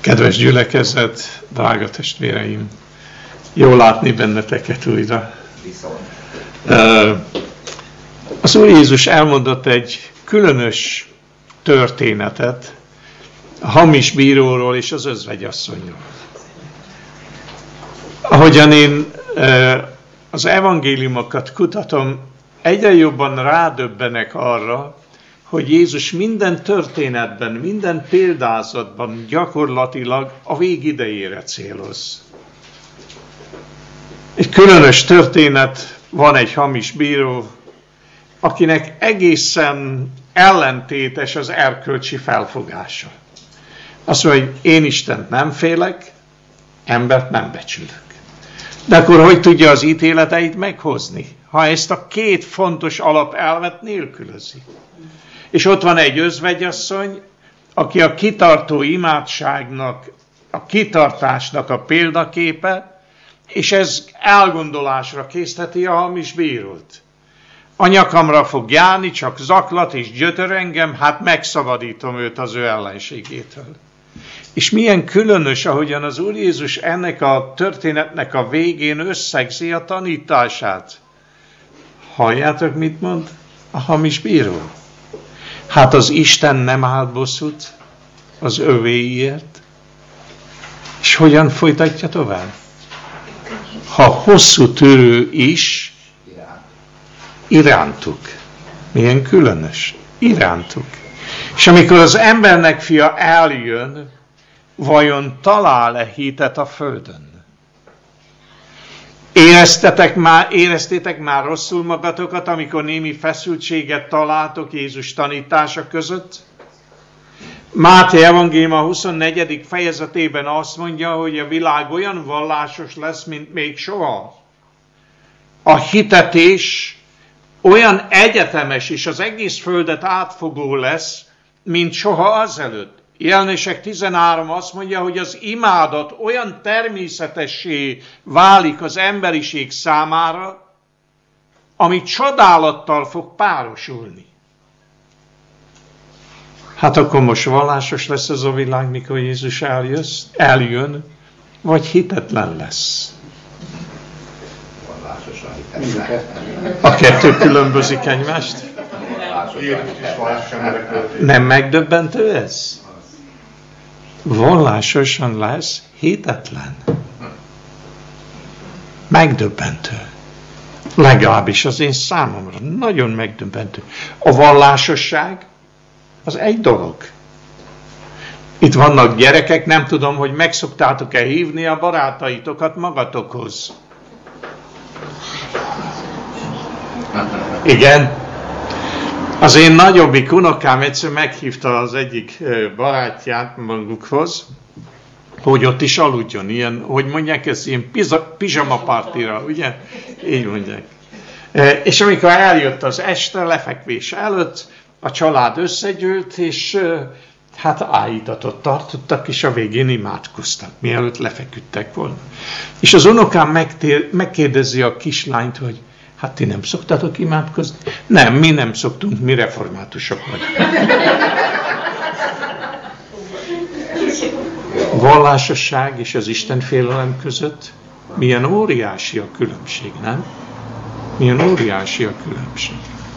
Kedves gyülekezet, drága testvéreim, jó látni benneteket újra. Az Úr Jézus elmondott egy különös történetet a hamis bíróról és az özvegyasszonyról. Ahogyan én az evangéliumokat kutatom, egyre jobban rádöbbenek arra, hogy Jézus minden történetben, minden példázatban gyakorlatilag a végidejére céloz. Egy különös történet, van egy hamis bíró, akinek egészen ellentétes az erkölcsi felfogása. Azt mondja, hogy én Istent nem félek, embert nem becsülök. De akkor hogy tudja az ítéleteit meghozni, ha ezt a két fontos alapelvet nélkülözi? És ott van egy özvegyasszony, aki a kitartó imádságnak, a kitartásnak a példaképe, és ez elgondolásra készteti a hamis bírót. A nyakamra fog járni, csak zaklat és gyötör engem, hát megszabadítom őt az ő ellenségétől. És milyen különös, ahogyan az Úr Jézus ennek a történetnek a végén összegzi a tanítását. Halljátok, mit mond a hamis bíró? Hát az Isten nem állt bosszút az övéiért. És hogyan folytatja tovább? Ha hosszú törő is, irántuk. Milyen különös. Irántuk. És amikor az embernek fia eljön, vajon talál-e hitet a földön? Éreztétek már rosszul magatokat, amikor némi feszültséget találtok Jézus tanítása között? Máté evangélium a 24. fejezetében azt mondja, hogy a világ olyan vallásos lesz, mint még soha. A hitetés olyan egyetemes és az egész földet átfogó lesz, mint soha azelőtt. Jelenések 13 azt mondja, hogy az imádat olyan természetessé válik az emberiség számára, ami csodálattal fog párosulni. Hát akkor most vallásos lesz ez a világ, mikor Jézus eljön, vagy hitetlen lesz? A kettő különbözik egymást? Nem megdöbbentő ez? Vallásosan lesz hitetlen. Megdöbbentő. Legalábbis az én számomra nagyon megdöbbentő. A vallásosság az egy dolog. Itt vannak gyerekek, nem tudom, hogy megszoktátok-e hívni a barátaitokat magatokhoz. Igen. Az én nagyobbik unokám egyszer meghívta az egyik barátját magukhoz, hogy ott is aludjon. Ilyen, hogy mondják ezt, ilyen pizsamapartira, ugye? Így mondják. És amikor eljött az este, lefekvés előtt, a család összegyűlt, és hát áhítatot tartottak, és a végén imádkoztak, mielőtt lefeküdtek volna. És az unokám megkérdezi a kislányt, hogy hát ti nem szoktatok imádkozni? Nem, mi nem szoktunk, mi reformátusok vagyunk. Vallásosság és az Istenfélelem között milyen óriási a különbség, nem? Milyen óriási a különbség.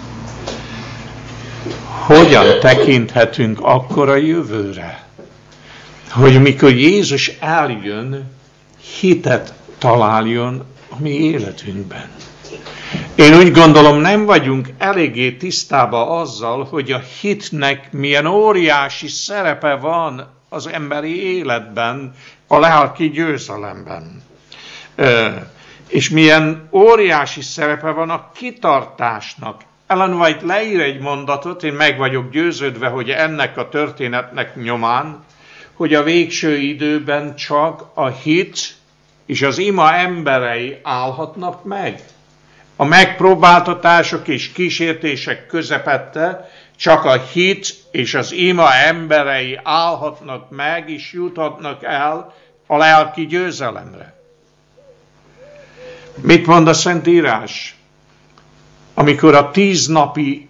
Hogyan tekinthetünk akkor a jövőre? Hogy mikor Jézus eljön, hitet találjon a mi életünkben. Én úgy gondolom, nem vagyunk eléggé tisztában azzal, hogy a hitnek milyen óriási szerepe van az emberi életben, a lelki győzelemben. És milyen óriási szerepe van a kitartásnak. Ellen White leír egy mondatot, én meg vagyok győződve, hogy ennek a történetnek nyomán, hogy a végső időben csak a hit és az ima emberei állhatnak meg. A megpróbáltatások és kísértések közepette csak a hit és az ima emberei állhatnak meg és juthatnak el a lelki győzelemre. Mit mond a Szentírás? Amikor a 10 napi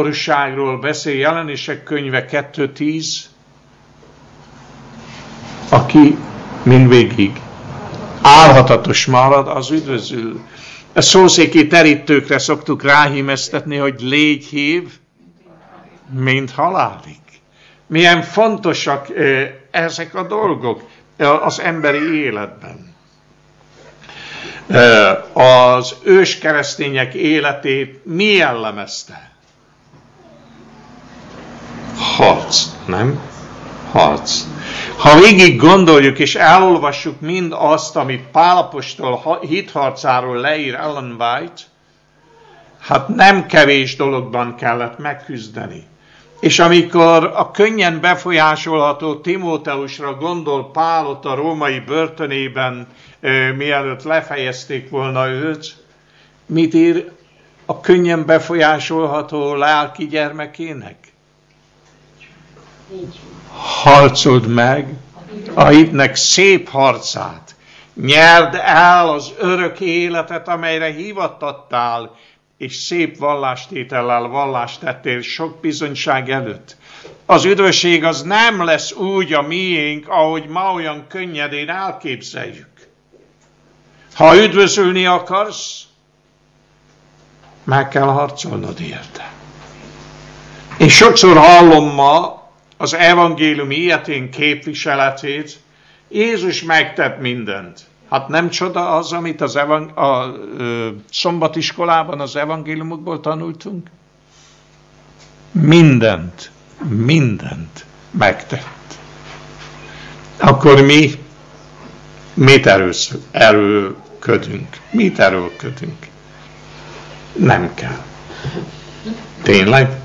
nyomorúságról beszél, Jelenések könyve 2:10, aki mindvégig álhatatos marad, az üdvözül. A szószéki terítőkre szoktuk ráhímeztetni, hogy légy hív, mint halálig. Milyen fontosak ezek a dolgok az emberi életben. Az őskeresztények életét mi jellemezte? Harc, nem? Harc. Ha végig gondoljuk és elolvassuk mind azt, amit Pál apostol hitharcáról leír Ellen White, hát nem kevés dologban kellett megküzdeni. És amikor a könnyen befolyásolható Timóteusra gondol Pál ott a római börtönében, mielőtt lefejezték volna őt, mit ír a könnyen befolyásolható lelki gyermekének? Harcold meg a hitnek szép harcát. Nyerd el az örök életet, amelyre hivattattál, és szép vallástétellel vallást tettél sok bizonyság előtt. Az üdvösség az nem lesz úgy a miénk, ahogy ma olyan könnyedén elképzeljük. Ha üdvözülni akarsz, meg kell harcolnod érte. Én sokszor hallom ma az evangélium ilyetén képviseletét, Jézus megtett mindent. Hát nem csoda az, amit a szombatiskolában az evangéliumokból tanultunk? Mindent megtett. Akkor mit erőlködünk? Mit erőlködünk? Nem kell. Tényleg?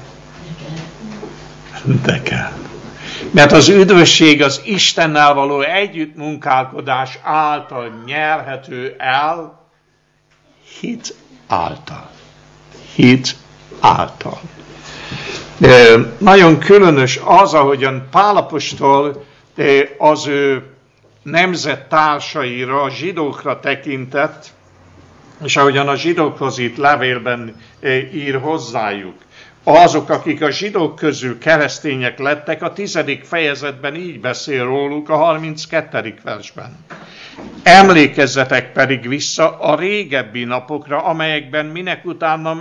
De kell. Mert az üdvösség az Istennel való együttmunkálkodás által nyerhető el, hit által. Hit által. Nagyon különös az, ahogyan Pál apostol az ő nemzettársaira, a zsidókra tekintett, és ahogyan a zsidókhoz itt levélben ír hozzájuk. Azok, akik a zsidók közül keresztények lettek, a 10. fejezetben így beszél róluk a 32. versben. Emlékezzetek pedig vissza a régebbi napokra, amelyekben minek utána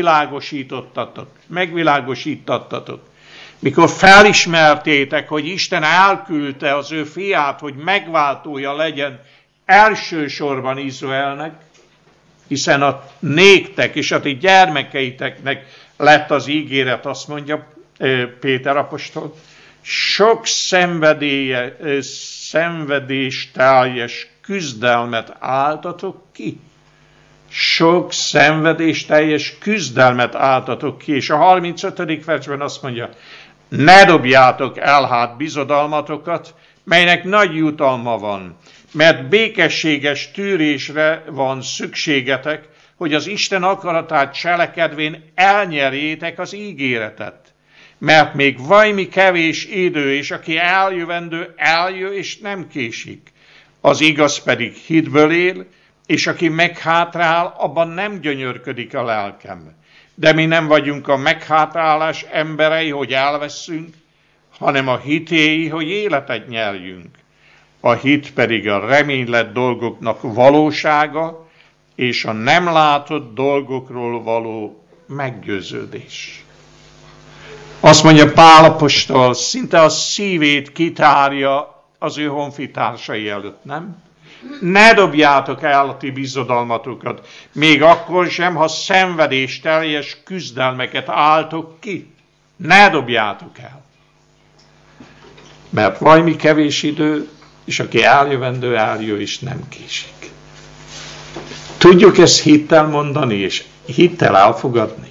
megvilágosítattatok. Mikor felismertétek, hogy Isten elküldte az ő fiát, hogy megváltója legyen elsősorban Izraelnek, hiszen a néktek és a ti gyermekeiteknek lett az ígéret, azt mondja Péter apostol, sok szenvedésteljes küzdelmet álltatok ki. Sok szenvedésteljes küzdelmet álltatok ki. És a 35. versben azt mondja, ne dobjátok el hát bizodalmatokat, melynek nagy jutalma van, mert békességes tűrésre van szükségetek, hogy az Isten akaratát cselekedvén elnyerjétek az ígéretet. Mert még vajmi kevés idő, és aki eljövendő, eljö, és nem késik. Az igaz pedig hitből él, és aki meghátrál, abban nem gyönyörködik a lelkem. De mi nem vagyunk a meghátrálás emberei, hogy elveszünk, hanem a hitéi, hogy életet nyerjünk. A hit pedig a reménylett dolgoknak valósága, és a nem látott dolgokról való meggyőződés. Azt mondja Pál apostol, szinte a szívét kitárja az ő honfitársai előtt, nem? Ne dobjátok el a ti bizodalmatokat, még akkor sem, ha szenvedésteljes küzdelmeket álltok ki. Ne dobjátok el. Mert vajmi kevés idő, és aki eljövendő, eljö, és nem késik. Tudjuk ezt hittel mondani, és hittel elfogadni?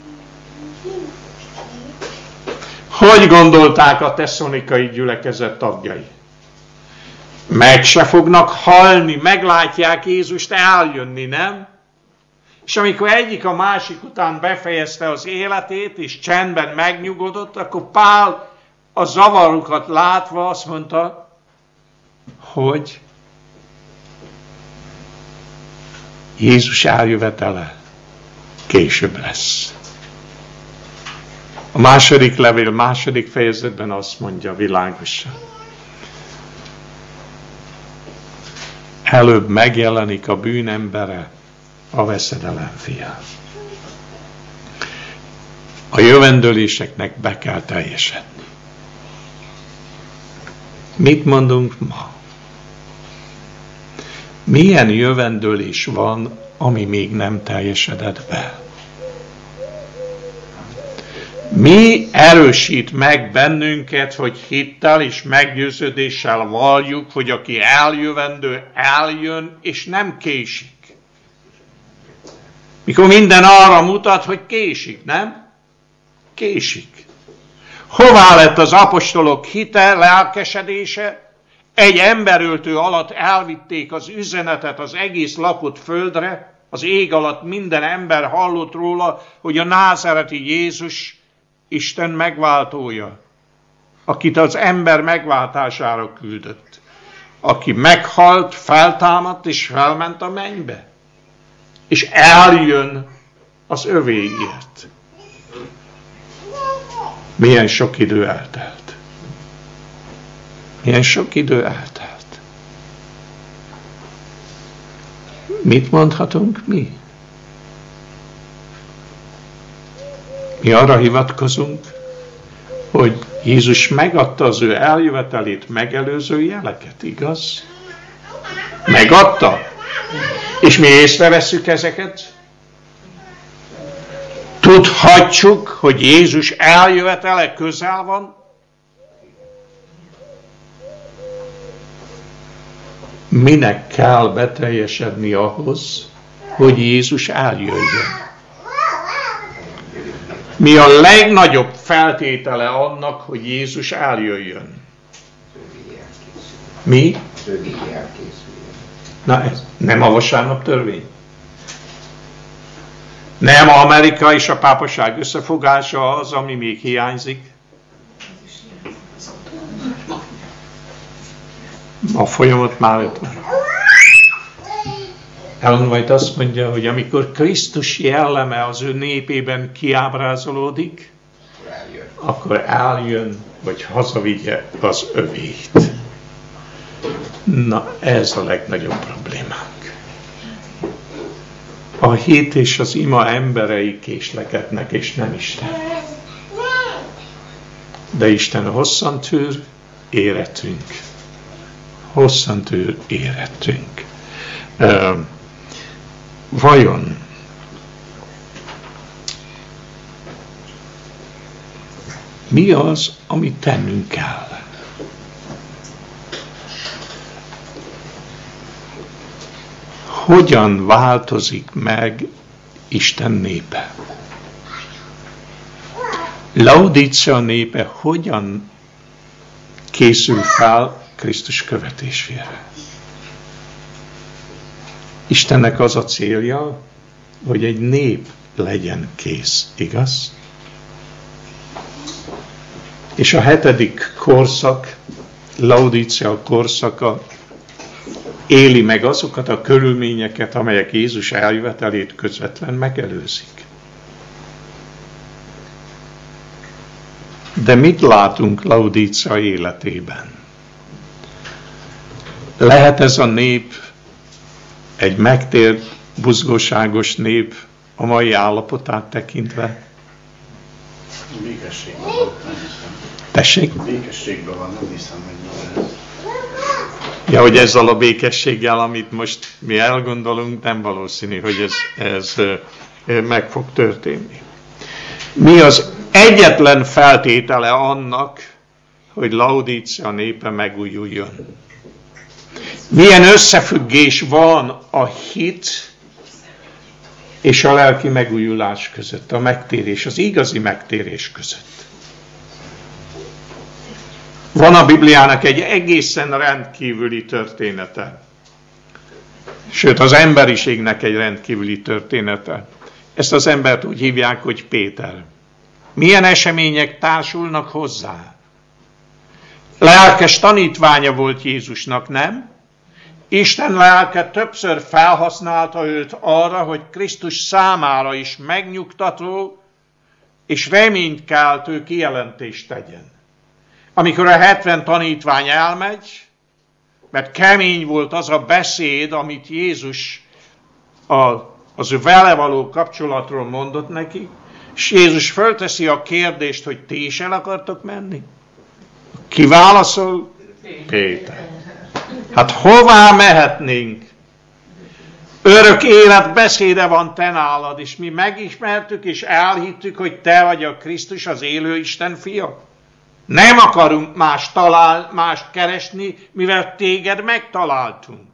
Hogy gondolták a tesszalonikai gyülekezet tagjai? Meg se fognak halni, meglátják Jézust eljönni, nem? És amikor egyik a másik után befejezte az életét, és csendben megnyugodott, akkor Pál a zavarukat látva azt mondta, hogy Jézus eljövetele később lesz. A második levél, második fejezetben azt mondja világosan. előbb megjelenik a bűnembere, a veszedelem fia. A jövendőléseknek be kell teljesedni. Mit mondunk ma? Milyen jövendőlés van, ami még nem teljesedett be? Mi erősít meg bennünket, hogy hittel és meggyőződéssel valljuk, hogy aki eljövendő, eljön, és nem késik. Mikor minden arra mutat, hogy késik, nem? Késik. Hová lett az apostolok hite, lelkesedése? Egy emberöltő alatt elvitték az üzenetet az egész lakott földre, az ég alatt minden ember hallott róla, hogy a názáreti Jézus Isten megváltója, akit az ember megváltására küldött, aki meghalt, feltámadt és felment a mennybe, és eljön az övéért. Milyen sok idő eltelt. Milyen sok idő eltelt. Mit mondhatunk mi? Mi arra hivatkozunk, hogy Jézus megadta az ő eljövetelét megelőző jeleket, igaz? Megadta. És mi észrevesszük ezeket? Tudhatjuk, hogy Jézus eljövetele közel van? Minek kell beteljesedni ahhoz, hogy Jézus eljöjjön? Mi a legnagyobb feltétele annak, hogy Jézus eljöjjön? Mi? Na ez nem a vasárnap törvény. Nem Amerika és a pápaság összefogása az, ami még hiányzik. A folyamat már ott van. Ellen White azt mondja, hogy amikor Krisztus jelleme az ő népében kiábrázolódik, akkor eljön, vagy hazavigye az övét. Na, ez a legnagyobb problémánk. A hit és az ima emberei késlekednek, és nem Isten. De Isten hosszan tűr, érettünk. Hosszan tűr, érettünk. Vajon mi az, amit tennünk kell? Hogyan változik meg Isten népe? Laodícea népe hogyan készül fel Krisztus követésére? Istennek az a célja, hogy egy nép legyen kész, igaz? És a 7. korszak, Laodícea korszaka éli meg azokat a körülményeket, amelyek Jézus eljövetelét közvetlen megelőzik. De mit látunk Laodícea életében? Lehet ez a nép egy megtért, buzgóságos nép a mai állapotát tekintve? Békességben van, nem hiszem. Tessék? Békességben van, nem hiszem, hogy ez. Ja, hogy ezzel a békességgel, amit most mi elgondolunk, nem valószínű, hogy ez meg fog történni. Mi az egyetlen feltétele annak, hogy Laodícea népe megújuljon? Milyen összefüggés van a hit és a lelki megújulás között, a megtérés, az igazi megtérés között? Van a Bibliának egy egészen rendkívüli története. Sőt, az emberiségnek egy rendkívüli története. Ezt az embert úgy hívják, hogy Péter. Milyen események társulnak hozzá? Lelkes tanítványa volt Jézusnak, nem? Isten lelke többször felhasználta őt arra, hogy Krisztus számára is megnyugtató és reménykeltő kijelentést tegyen. Amikor a 70 tanítvány elmegy, mert kemény volt az a beszéd, amit Jézus az ő vele való kapcsolatról mondott neki, és Jézus fölteszi a kérdést, hogy ti is el akartok menni? Ki válaszol? Péter. Hát hová mehetnénk? Örök élet beszéde van te nálad, és mi megismertük és elhittük, hogy te vagy a Krisztus, az élő Isten fia. Nem akarunk mást keresni, mivel téged megtaláltunk.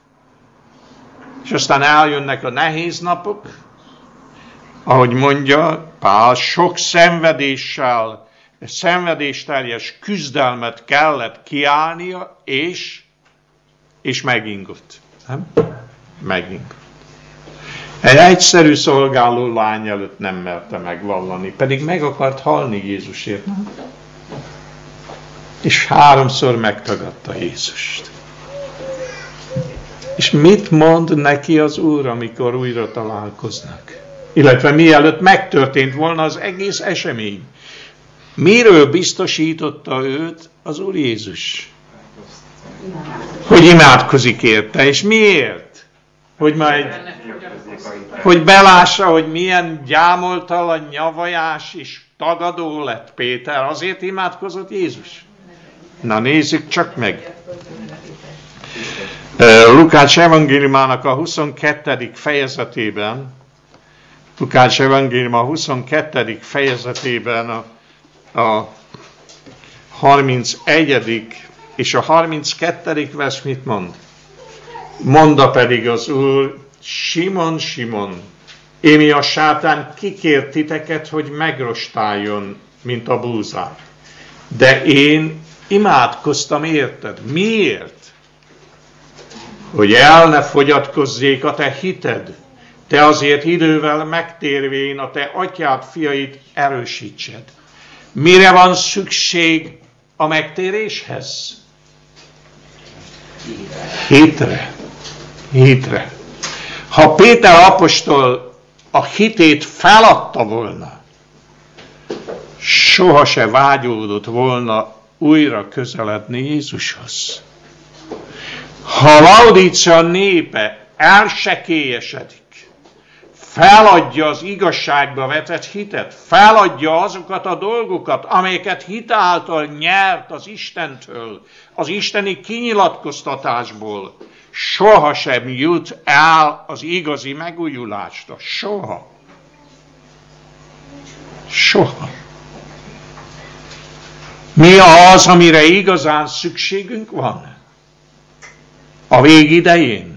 És aztán eljönnek a nehéz napok, ahogy mondja Pál, sok szenvedéssel, szenvedésteljes küzdelmet kellett kiállnia, és megingott. Nem? Megingott. Egy egyszerű szolgáló lány előtt nem merte megvallani, pedig meg akart halni Jézusért. És 3-szor megtagadta Jézust. És mit mond neki az Úr, amikor újra találkoznak? Illetve mielőtt megtörtént volna az egész esemény. Miről biztosította őt az Úr Jézus? Hogy imádkozik érte. És miért? Hogy belássa, hogy milyen gyámoltalan, nyavajás és tagadó lett Péter. Azért imádkozott Jézus? Na nézzük csak meg. Lukács evangéliumának a 22. fejezetében, Lukács evangélium a 22. fejezetében a 31. és a 32. vers mit mond? Mondta pedig az Úr, Simon, Simon, émi a sátán kikért titeket, hogy megrostáljon, mint a búzát. De én imádkoztam érted. Miért? Hogy el ne fogyatkozzék a te hited. Te azért idővel megtérvén a te atyád fiait erősítsed. Mire van szükség a megtéréshez? Hitre. Hitre. Ha Péter apostol a hitét feladta volna, soha se vágyódott volna újra közeledni Jézushoz. Ha Laodícea népe elsekélyesedik, feladja az igazságba vetett hitet, feladja azokat a dolgokat, amelyeket hit által nyert az Istentől, az isteni kinyilatkoztatásból, soha sem jut el az igazi megújulásra. Soha. Soha. Mi az, amire igazán szükségünk van? A végidején?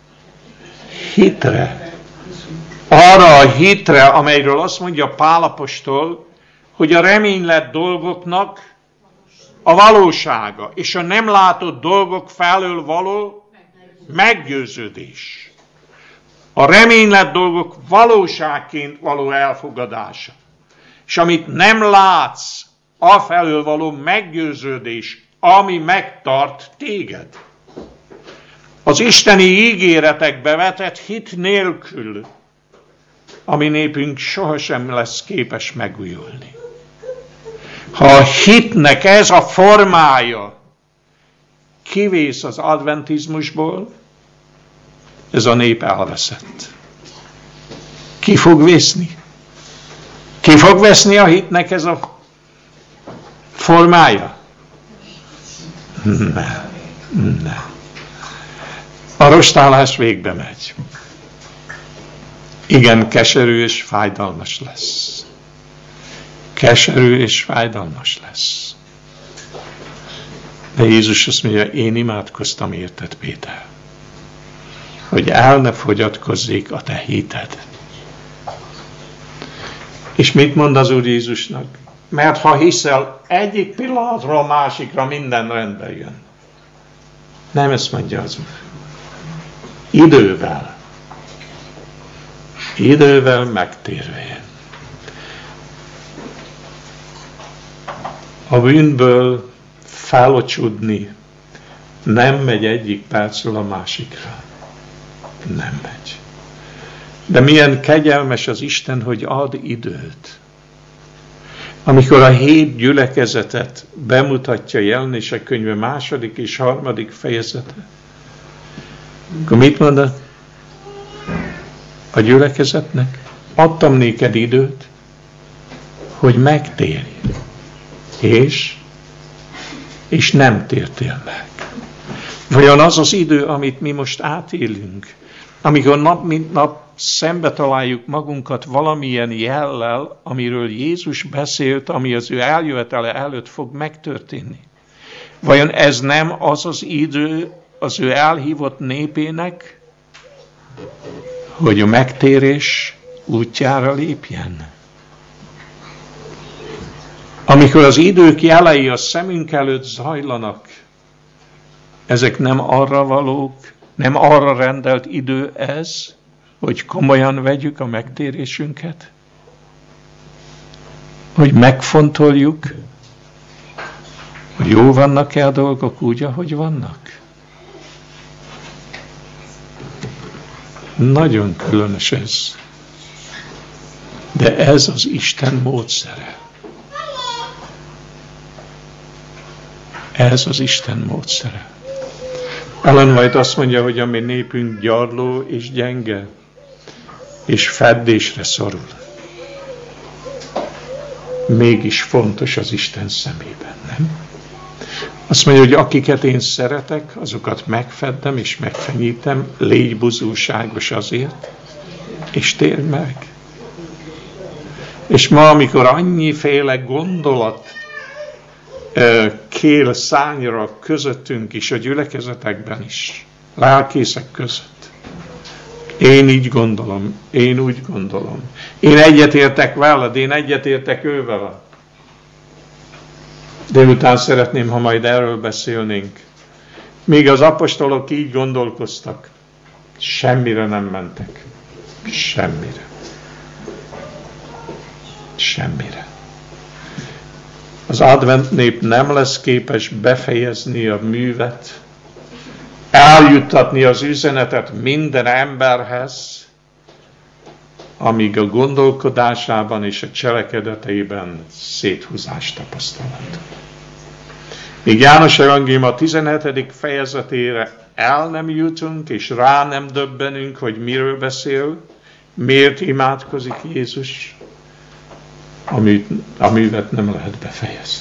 Hitre. Arra a hitre, amelyről azt mondja Pál apostol, hogy a reménylett dolgoknak a valósága, és a nem látott dolgok felől való meggyőződés. A reménylett dolgok valóságként való elfogadása. És amit nem látsz, afelől való meggyőződés, ami megtart téged. Az isteni ígéretekbe vetett hit nélkül a mi népünk sohasem lesz képes megújulni. Ha a hitnek ez a formája kivész az adventizmusból, ez a nép elveszett. Ki fog vészni? Ki fog veszni a hitnek ez a formája? Nem. A rostálás végbe megy. Igen, keserű és fájdalmas lesz. Keserű és fájdalmas lesz. De Jézus azt mondja, én imádkoztam érted, Péter, hogy el ne fogyatkozzék a te hited. És mit mond az Úr Jézusnak? Mert ha hiszel, egyik pillanatról másikra minden rendbe jön. Nem ezt mondja az Úr. Idővel megtérvén. A bűnből felocsudni nem megy egyik percről a másikra. Nem megy. De milyen kegyelmes az Isten, hogy ad időt. amikor a 7 gyülekezetet bemutatja Jelenések könyve 2. és 3. fejezete, akkor mit mond a gyülekezetnek? Adtam néked időt, hogy megtérj. És nem tértél meg. Vajon az az idő, amit mi most átélünk, amikor nap mint nap szembe találjuk magunkat valamilyen jellel, amiről Jézus beszélt, ami az ő eljövetele előtt fog megtörténni. Vajon ez nem az az idő az ő elhívott népének, hogy a megtérés útjára lépjen? Amikor az idők jelei a szemünk előtt zajlanak, ezek nem arra valók, nem arra rendelt idő ez, hogy komolyan vegyük a megtérésünket? Hogy megfontoljuk, hogy jó vannak-e a dolgok úgy, ahogy vannak? Nagyon különös ez. De ez az Isten módszere. Ez az Isten módszere. Ellen White azt mondja, hogy a mi népünk gyarló és gyenge, és feddésre szorul. Mégis fontos az Isten szemében, nem? Azt mondja, hogy akiket én szeretek, azokat megfeddem és megfenyítem, légy buzúságos azért, és térj meg. És ma, amikor annyiféle gondolat kél szányra közöttünk is, a gyülekezetekben is, lelkészek között. Én így gondolom, én úgy gondolom. Én egyetértek veled, én egyetértek ővel. Délután szeretném, ha majd erről beszélnénk. Míg az apostolok így gondolkoztak, semmire nem mentek. Semmire. Semmire. Az advent nép nem lesz képes befejezni a művet, eljuttatni az üzenetet minden emberhez, amíg a gondolkodásában és a cselekedeteiben széthúzást tapasztalhat. Míg János evangélium a 17. fejezetére el nem jutunk, és rá nem döbbenünk, hogy miről beszél, miért imádkozik Jézus, a művet nem lehet befejezni.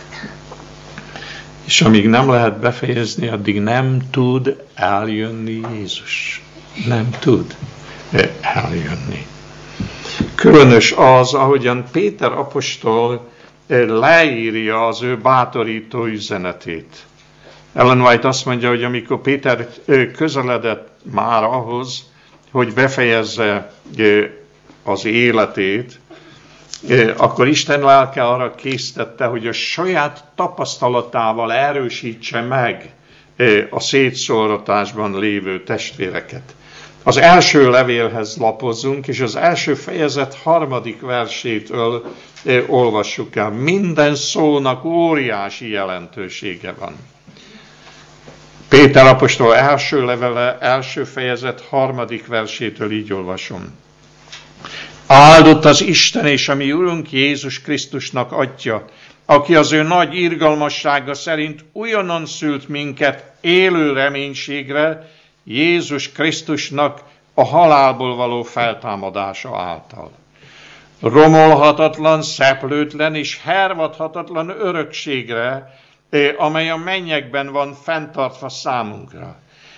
És amíg nem lehet befejezni, addig nem tud eljönni Jézus. Nem tud eljönni. Különös az, ahogyan Péter apostol leírja az ő bátorító üzenetét. Ellen White azt mondja, hogy amikor Péter közeledett már ahhoz, hogy befejezze az életét, akkor Isten lelke arra késztette, hogy a saját tapasztalatával erősítse meg a szétszóratásban lévő testvéreket. Az első levélhez lapozunk, és az első fejezet 3. versétől olvassuk el. Minden szónak óriási jelentősége van. Péter apostol első levele, első fejezet 3. versétől így olvasom. Áldott az Isten és a mi Urunk Jézus Krisztusnak Atya, aki az ő nagy irgalmassága szerint újonnan szült minket élő reménységre, Jézus Krisztusnak a halálból való feltámadása által. Romolhatatlan, szeplőtlen és hervadhatatlan örökségre, amely a mennyekben van fenntartva számunkra,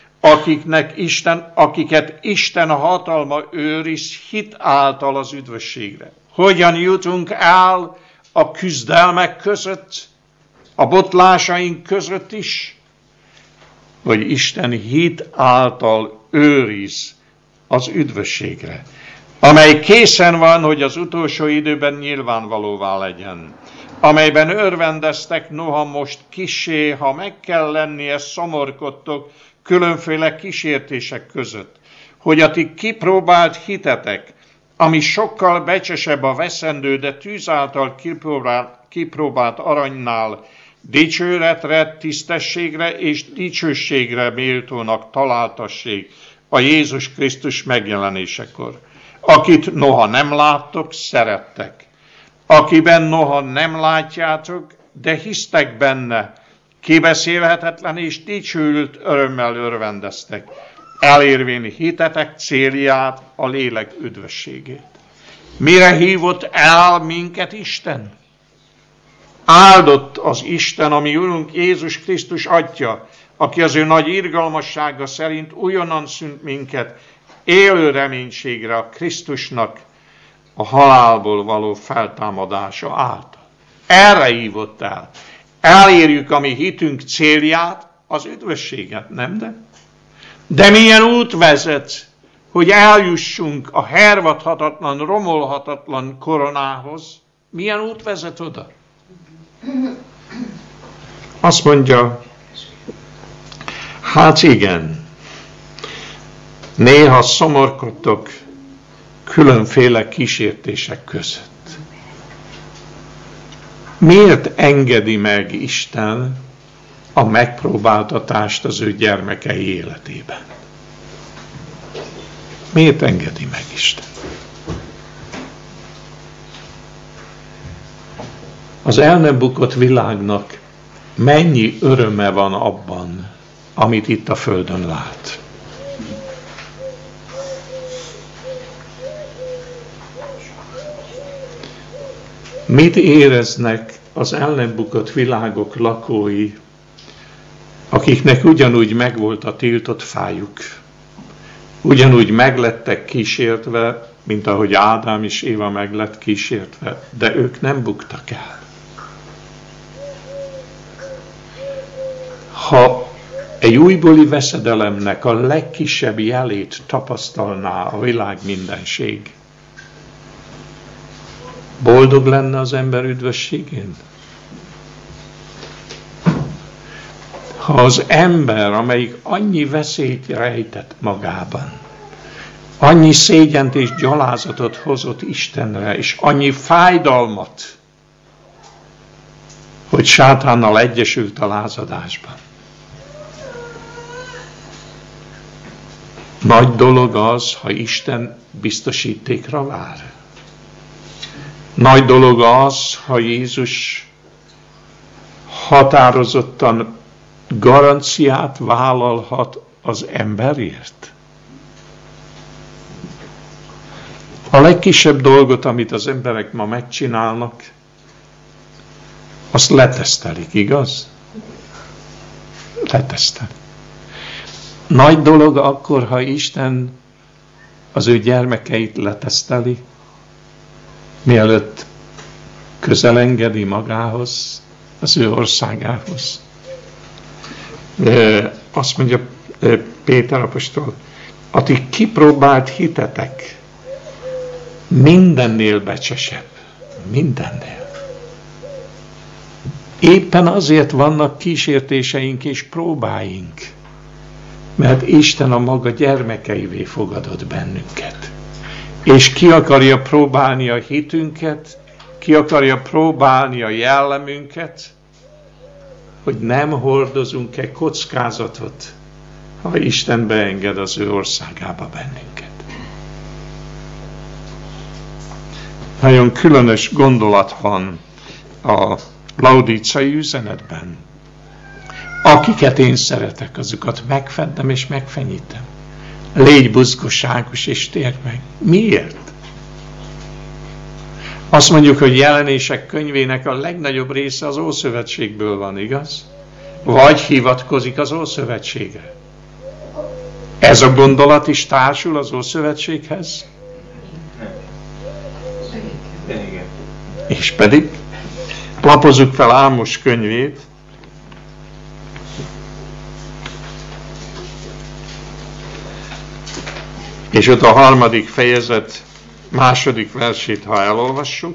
akiket Isten hatalma őriz hit által az üdvösségre. Hogyan jutunk el a küzdelmek között, a botlásaink között is? Hogy Isten hit által őriz az üdvösségre, amely készen van, hogy az utolsó időben nyilvánvalóvá legyen, amelyben örvendeztek, noha most kissé, ha meg kell lennie, szomorkodtok különféle kísértések között, hogy a ti kipróbált hitetek, ami sokkal becsesebb a veszendő, de tűz által kipróbált aranynál, dicsőretre, tisztességre és dicsőségre méltónak találtassék a Jézus Krisztus megjelenésekor, akit noha nem láttok, szerettek. akiben noha nem látjátok, de hisztek benne, kibeszélhetetlen és dicsőült örömmel örvendeztek, elérvén hitetek célját, a lélek üdvösségét. Mire hívott el minket Isten? Áldott az Isten, ami Urunk Jézus Krisztus Atya, aki az ő nagy irgalmassága szerint újonnan szűnt minket élő reménységre a Krisztusnak a halálból való feltámadása által. Erre hívott el. Elérjük a mi hitünk célját, az üdvösséget, nem de? De milyen út vezet, hogy eljussunk a hervadhatatlan, romolhatatlan koronához? Milyen út vezet oda? Azt mondja, hát igen, néha szomorkodtok különféle kísértések között. Miért engedi meg Isten a megpróbáltatást az ő gyermekei életében? Miért engedi meg Isten? Az el nem bukott világnak mennyi öröme van abban, amit itt a földön lát. Mit éreznek az el nem bukott világok lakói, akiknek ugyanúgy megvolt a tiltott fájuk, ugyanúgy meglettek kísértve, mint ahogy Ádám és Éva meglett kísértve, de ők nem buktak el. Ha egy újbóli veszedelemnek a legkisebb jelét tapasztalná a világ mindenség, boldog lenne az ember üdvösségén? Ha az ember, amelyik annyi veszélyt rejtett magában, annyi szégyent és gyalázatot hozott Istenre, és annyi fájdalmat, hogy sátánnal egyesült a lázadásban. Nagy dolog az, ha Isten biztosítékra vár. Nagy dolog az, ha Jézus határozottan garanciát vállalhat az emberért. A legkisebb dolgot, amit az emberek ma megcsinálnak, azt letesztelik, igaz? Letesztelik. Nagy dolog akkor, ha Isten az ő gyermekeit leteszteli, mielőtt közelengedi magához, az ő országához. Azt mondja Péter apostol, a ti kipróbált hitetek mindennél becsesebb. Mindennél. Éppen azért vannak kísértéseink és próbáink, mert Isten a maga gyermekeivé fogadott bennünket. És ki akarja próbálni a hitünket, ki akarja próbálni a jellemünket, hogy nem hordozunk-e kockázatot, ha Isten beenged az ő országába bennünket. Nagyon különös gondolat van a laudíciai üzenetben. Akiket én szeretek, azokat megfeddem és megfenyítem. Légy buzgosságos és térd meg. Miért? Azt mondjuk, hogy Jelenések könyvének a legnagyobb része az Ószövetségből van, igaz? Vagy hivatkozik az Ószövetségre. Ez a gondolat is társul az Ószövetséghez? Igen. És pedig lapozzuk fel Ámos könyvét, és ott a 3. fejezet 2. versét, ha elolvassuk,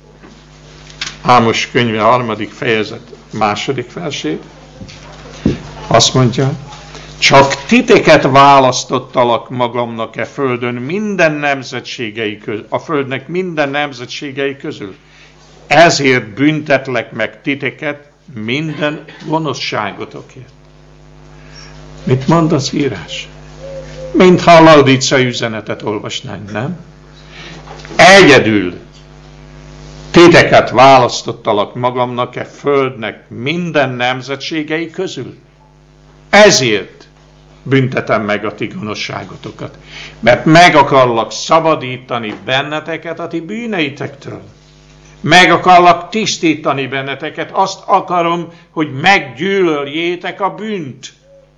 Ámos könyve 3. fejezet 2. versét, azt mondja, csak titeket választottalak magamnak földön minden nemzetségei közül, a földnek minden nemzetségei közül. Ezért büntetlek meg titeket minden gonoszságotokért. Mit mond az írás? Mintha a laudíciai üzenetet olvasnánk, nem? Egyedül Titeket választottalak magamnak földnek minden nemzetségei közül. Ezért büntetem meg a ti gonoszságotokat, mert meg akarlak szabadítani benneteket a ti bűneitektől. Meg akarlak tisztítani benneteket, azt akarom, hogy meggyűlöljétek a bűnt.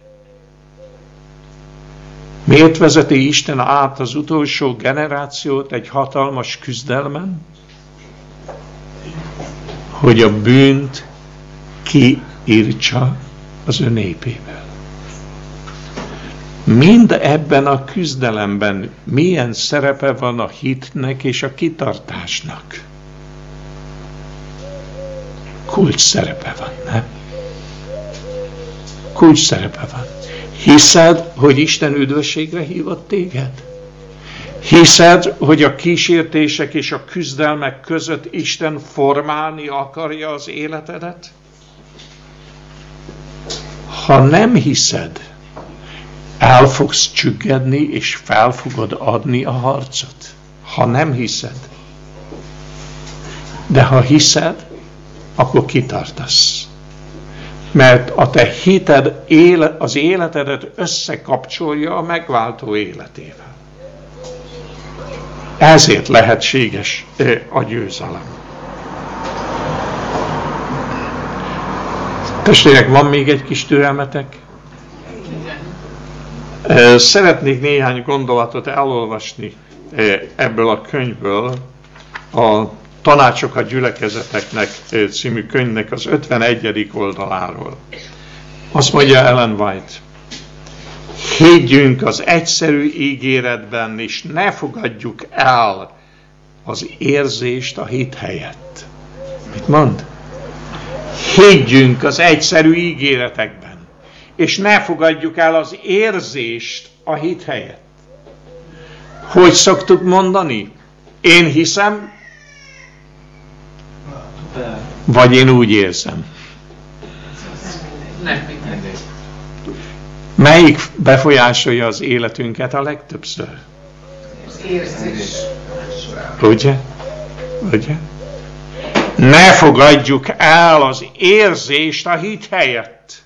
Miért vezeti Isten át az utolsó generációt egy hatalmas küzdelmen? Hogy a bűnt kiírtsa az ő népéből. Mind ebben a küzdelemben milyen szerepe van a hitnek és a kitartásnak? Kulcs szerepe van, nem? Kulcs szerepe van. Hiszed, hogy Isten üdvösségre hívott téged? Hiszed, hogy a kísértések és a küzdelmek között Isten formálni akarja az életedet? Ha nem hiszed, el fogsz csüggedni és fel fogod adni a harcot. Ha nem hiszed. De ha hiszed, akkor kitartasz. Mert a te hited az életedet összekapcsolja a megváltó életével. Ezért lehetséges a győzelem. Testvérek, van még egy kis türelmetek? Szeretnék néhány gondolatot elolvasni ebből a könyvből, a Tanácsok a gyülekezeteknek című könyvnek az 51. oldaláról. Azt mondja Ellen White: higgyünk az egyszerű ígéretben, és ne fogadjuk el az érzést a hit helyett. Mit mond? Higgyünk az egyszerű ígéretekben, és ne fogadjuk el az érzést a hit helyett. Hogy szoktuk mondani? Én hiszem, vagy én úgy érzem. Melyik befolyásolja az életünket a legtöbbször? Az érzés. Ugye? Ugye? Ne fogadjuk el az érzést a hit helyett.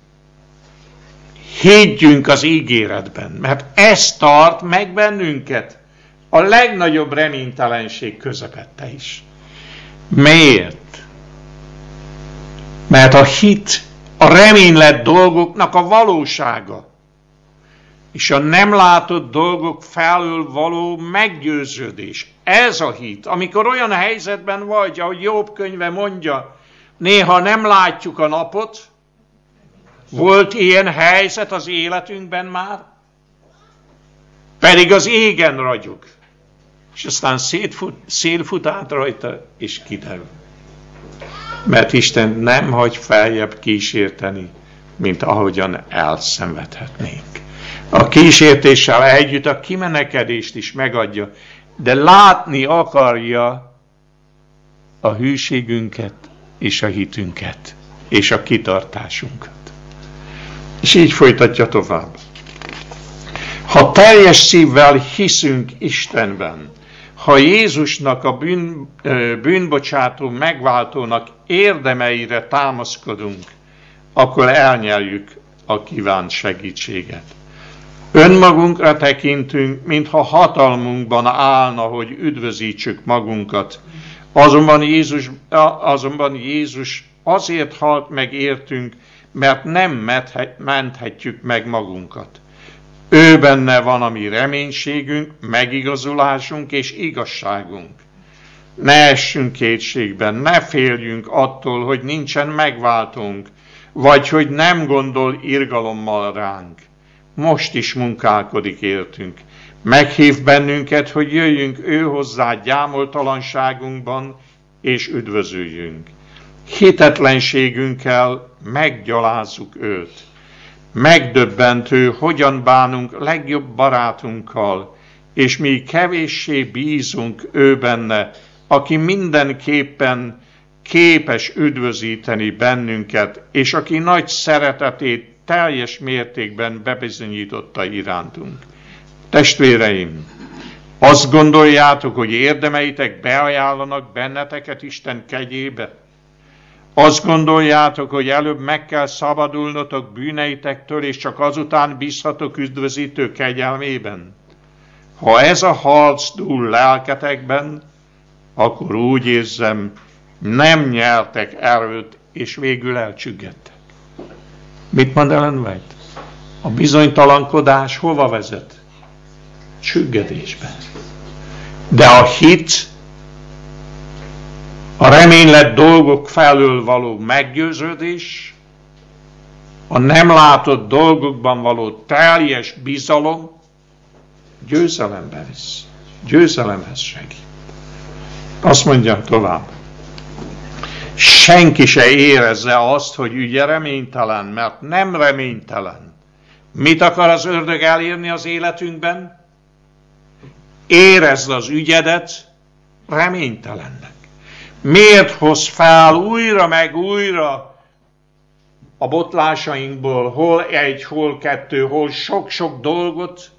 Higgyünk az ígéretben, mert ez tart meg bennünket a legnagyobb reménytelenség közepette is. Miért? Mert a hit a reménylett dolgoknak a valósága, és a nem látott dolgok felől való meggyőződés. Ez a hit. Amikor olyan helyzetben vagy, ahogy Jobb könyve mondja, néha nem látjuk a napot. Volt ilyen helyzet az életünkben már? Pedig az égen ragyog. És aztán szélfut át rajta, és kiderül. Mert Isten nem hagy feljebb kísérteni, mint ahogyan elszenvedhetnénk. A kísértéssel együtt a kimenekedést is megadja, de látni akarja a hűségünket, és a hitünket, és a kitartásunkat. És így folytatja tovább. Ha teljes szívvel hiszünk Istenben, ha Jézusnak a bűnbocsátó megváltónak érdemeire támaszkodunk, akkor elnyeljük a kívánt segítséget. Önmagunkra tekintünk, mintha hatalmunkban állna, hogy üdvözítsük magunkat. Azonban Jézus azért halt meg értünk, mert nem menthetjük meg magunkat. Ő benne van a mi reménységünk, megigazulásunk és igazságunk. Ne essünk kétségben, ne féljünk attól, hogy nincsen megváltónk, vagy hogy nem gondol irgalommal ránk. Most is munkálkodik értünk. Meghív bennünket, hogy jöjjünk ő hozzá gyámoltalanságunkban, és üdvözöljünk. Hitetlenségünkkel meggyalázzuk őt. Megdöbbentő, hogyan bánunk legjobb barátunkkal, és mi kevéssé bízunk ő benne, aki mindenképpen képes üdvözíteni bennünket, és aki nagy szeretetét teljes mértékben bebizonyította irántunk. Testvéreim, Azt gondoljátok, hogy érdemeitek beajánlanak benneteket Isten kegyébe? Azt gondoljátok, hogy előbb meg kell szabadulnotok bűneitektől, és csak azután bízhatok üdvözítő kegyelmében? Ha ez a harc dúl lelketekben, akkor úgy érzem, nem nyertek erőt, és végül elcsüggedtek. Mit mond Ellen White? A bizonytalankodás hova vezet? Csüggedésbe. De a hit, a reménylett dolgok felől való meggyőződés, a nem látott dolgokban való teljes bizalom győzelembe visz, győzelemhez segít. Azt mondjam tovább. Senki se érezze azt, hogy ügye reménytelen, mert nem reménytelen. Mit akar az ördög elérni az életünkben? Érezd az ügyedet reménytelennek. Miért hoz fel újra meg újra a botlásainkból, hol egy, hol kettő, hol sok-sok dolgot?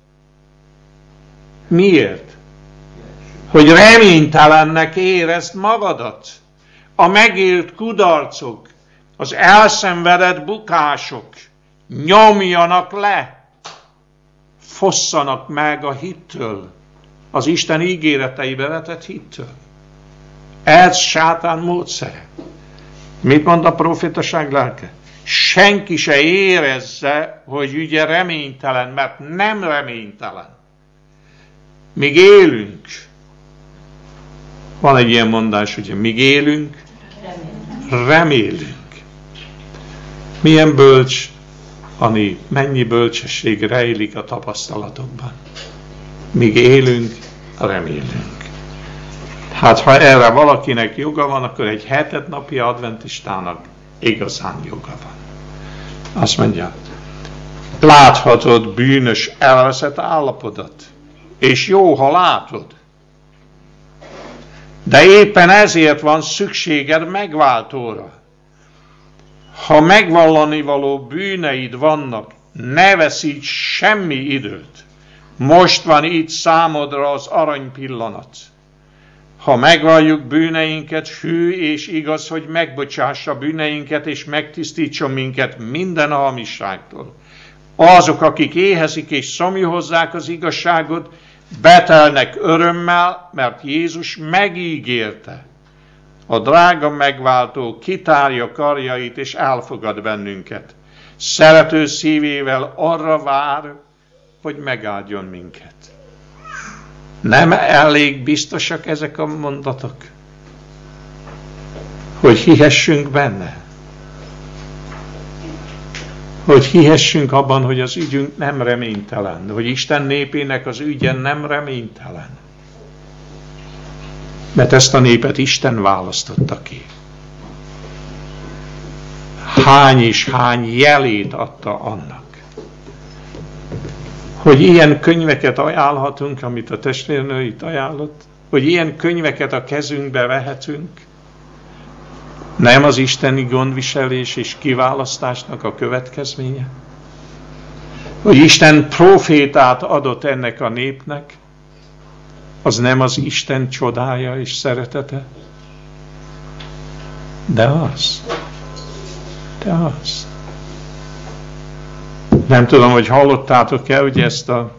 Miért? Hogy reménytelennek érezd magadat. A megélt kudarcok, az elszenvedett bukások nyomjanak le, fosszanak meg a hittől, az Isten ígéreteibe vetett hittől. Ez sátán módszere. Mit mond a profétaság lelke? Senki se érezze, hogy ügye reménytelen, mert nem reménytelen. Míg élünk. Van egy ilyen mondás, hogy míg élünk, remélünk. Milyen bölcs a nép, mennyi bölcsesség rejlik a tapasztalatokban. Míg élünk, remélünk. Hát ha erre valakinek joga van, akkor egy hetednapi adventistának igazán joga van. Azt mondja, láthatod bűnös elveszett állapodat, és jó, ha látod. De éppen ezért van szükséged megváltóra. Ha megvallani való bűneid vannak, ne veszíts semmi időt. Most van itt számodra az arany pillanat. Ha megvalljuk bűneinket, hű és igaz, hogy megbocsássa bűneinket, és megtisztítson minket minden hamisságtól. Azok, akik éhezik és szomjahozzák az igazságot, betelnek örömmel, mert Jézus megígérte. A drága megváltó kitárja karjait és elfogad bennünket. Szerető szívével arra vár, hogy megáldjon minket. Nem elég biztosak ezek a mondatok? Hogy hihessünk benne? Hogy hihessünk abban, hogy az ügyünk nem reménytelen, hogy Isten népének az ügye nem reménytelen. Mert ezt a népet Isten választotta ki. Hány és hány jelét adta annak. Hogy ilyen könyveket ajánlhatunk, amit a testvérnő itt ajánlott, hogy ilyen könyveket a kezünkbe vehetünk, nem az isteni gondviselés és kiválasztásnak a következménye? Hogy Isten profétát adott ennek a népnek, az nem az Isten csodája és szeretete? De az. Nem tudom, hogy hallottátok-e, hogy ezt a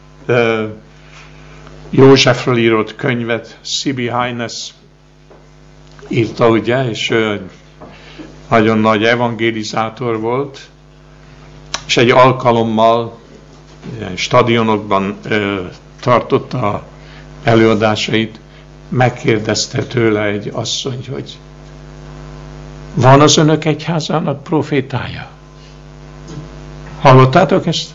Józsefről írott könyvet C.B. Haynes írta, ugye, és nagyon nagy evangelizátor volt, és egy alkalommal stadionokban tartotta előadásait, megkérdezte tőle egy asszony, hogy van az önök egyházának profétája? Hallottátok ezt?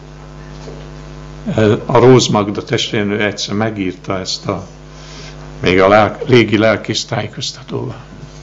A Róz Magda testvérnő egyszer megírta ezt még a régi lelkész tájékoztatóban.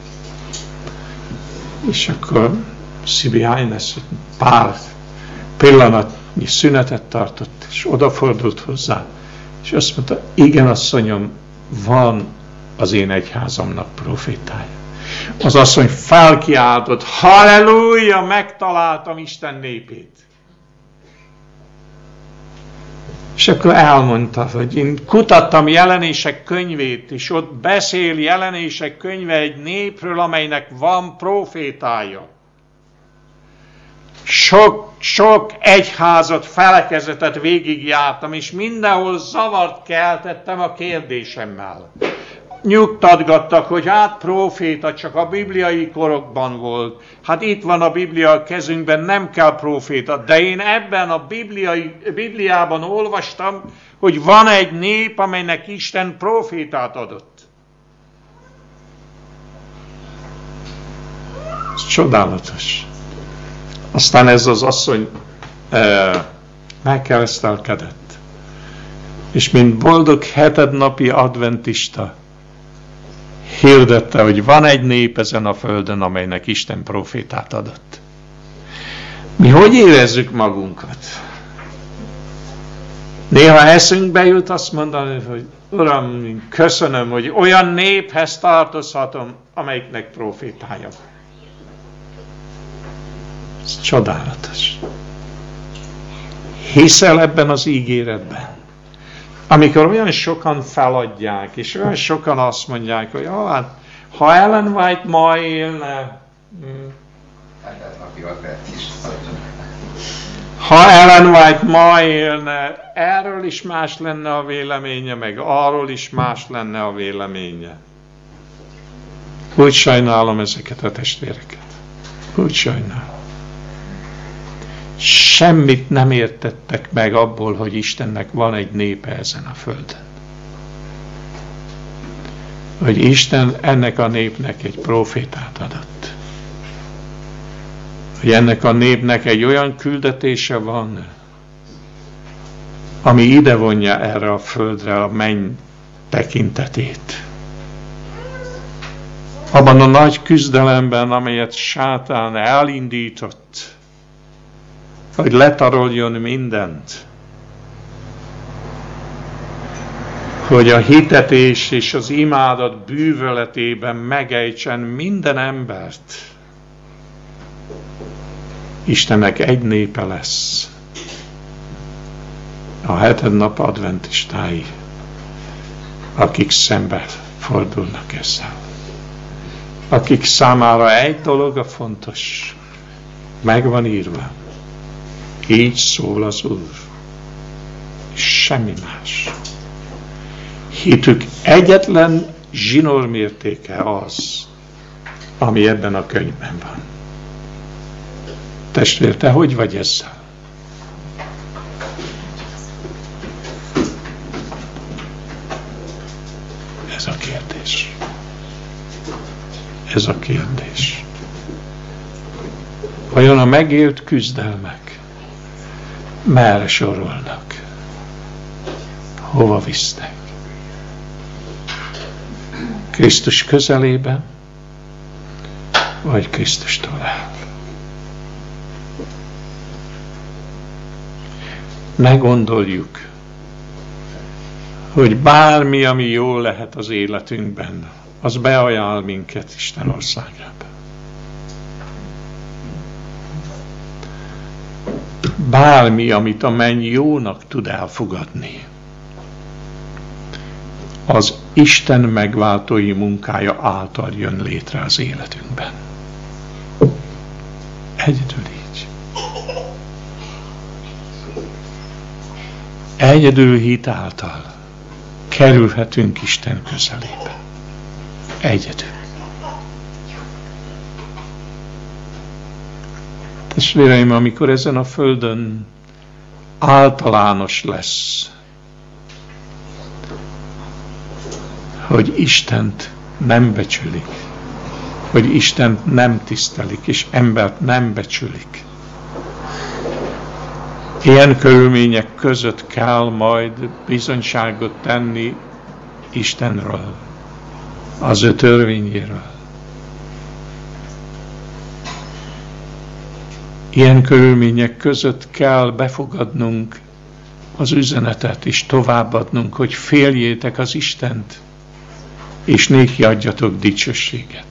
És akkor C.B. Haynes pár pillanatnyi szünetet tartott, és odafordult hozzá, és azt mondta, igen, asszonyom, van az én egyházamnak profétája. Az asszony felkiáltott, halleluja, megtaláltam Isten népét. És akkor elmondta, hogy én kutattam Jelenések könyvét, és ott beszél Jelenések könyve egy népről, amelynek van profétája. Sok egyházat, felekezetet végigjártam, és mindenhol zavart keltettem a kérdésemmel. Nyugtatgattak, hogy hát próféta csak a bibliai korokban volt. Hát itt van a Biblia a kezünkben, nem kell próféta. De én ebben a Bibliában olvastam, hogy van egy nép, amelynek Isten prófétát adott. Ez csodálatos. Aztán ez az asszony megkeresztelkedett. És mint boldog hetednapi adventista hirdette, hogy van egy nép ezen a földön, amelynek Isten profétát adott. Mi hogy érezzük magunkat? Néha eszünkbe jut azt mondani, hogy Uram, köszönöm, hogy olyan néphez tartozhatom, amelyiknek profétája van. Ez csodálatos. Hiszel ebben az ígéretben? Amikor olyan sokan feladják, és olyan sokan azt mondják, hogy hát, ha Ellen White ma élne, ha Ellen White ma élne, erről is más lenne a véleménye, meg arról is más lenne a véleménye. Úgy sajnálom ezeket a testvéreket. Úgy sajnálom. Semmit nem értettek meg abból, hogy Istennek van egy népe ezen a földön. Hogy Isten ennek a népnek egy profétát adott. Hogy ennek a népnek egy olyan küldetése van, ami ide vonja erre a földre a menny tekintetét. Abban a nagy küzdelemben, amelyet sátán elindított, hogy letaroljon mindent, hogy a hitetés és az imádat bűvöletében megejtsen minden embert. Istennek egy népe lesz, a hetednap adventistái, akik szembe fordulnak ezzel. Akik számára egy dolog a fontos, meg van írva. Így szól az Úr. Semmi más. Hitük egyetlen zsinórmértéke az, ami ebben a könyvben van. Testvér, te hogy vagy ezzel? Ez a kérdés. Ez a kérdés. Vajon a megélt küzdelmek merre sorolnak? Hova visznek? Krisztus közelébe, vagy Krisztustól el? Ne gondoljuk, hogy bármi, ami jól lehet az életünkben, az beajánl minket Isten országába. Bármi, amit a menny jónak tud elfogadni, az Isten megváltói munkája által jön létre az életünkben. Egyedül így. Egyedül hit által kerülhetünk Isten közelébe. Egyedül. Testvéreim, amikor ezen a földön általános lesz, hogy Istent nem becsülik, hogy Istent nem tisztelik, és embert nem becsülik. Ilyen körülmények között kell majd bizonyságot tenni Istenről, az ő törvényéről. Ilyen körülmények között kell befogadnunk az üzenetet, és továbbadnunk, hogy féljétek az Istent, és néki adjatok dicsőséget,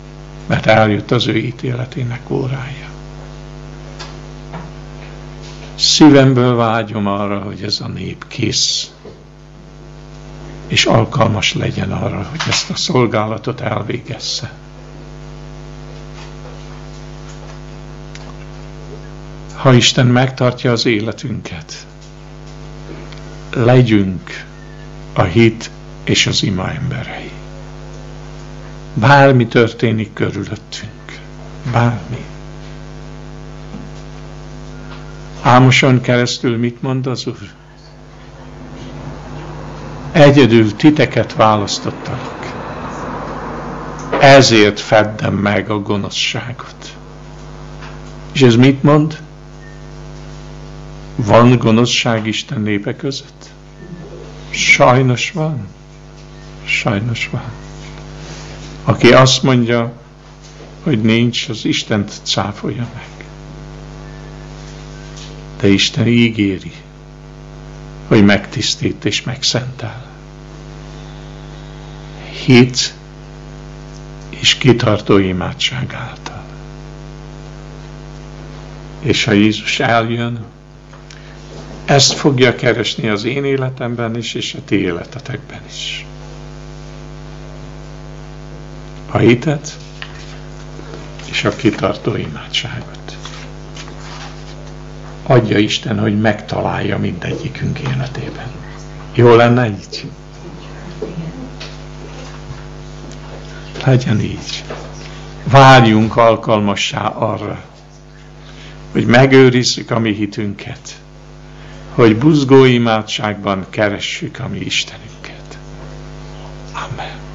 mert eljött az ő ítéletének órája. Szívemből vágyom arra, hogy ez a nép kész, és alkalmas legyen arra, hogy ezt a szolgálatot elvégezze. Ha Isten megtartja az életünket, legyünk a hit és az ima emberei. Bármi történik körülöttünk, bármi. Ámoson keresztül mit mond az Úr? Egyedül titeket választottalak. Ezért feddem meg a gonoszságot. És ez mit mond? Van gonoszság Isten népe között? Sajnos van. Sajnos van. Aki azt mondja, hogy nincs, az Istent cáfolja meg. De Isten ígéri, hogy megtisztít és megszentel. Hit és kitartó imádság által. És ha Jézus eljön, ezt fogja keresni az én életemben is, és a ti életetekben is. A hitet és a kitartó imádságot. Adja Isten, hogy megtalálja mindegyikünk életében. Jó lenne így? Legyen így. Várjunk alkalmassá arra, hogy megőrizzük a mi hitünket, hogy buzgó imádságban keressük a mi Istenünket. Amen.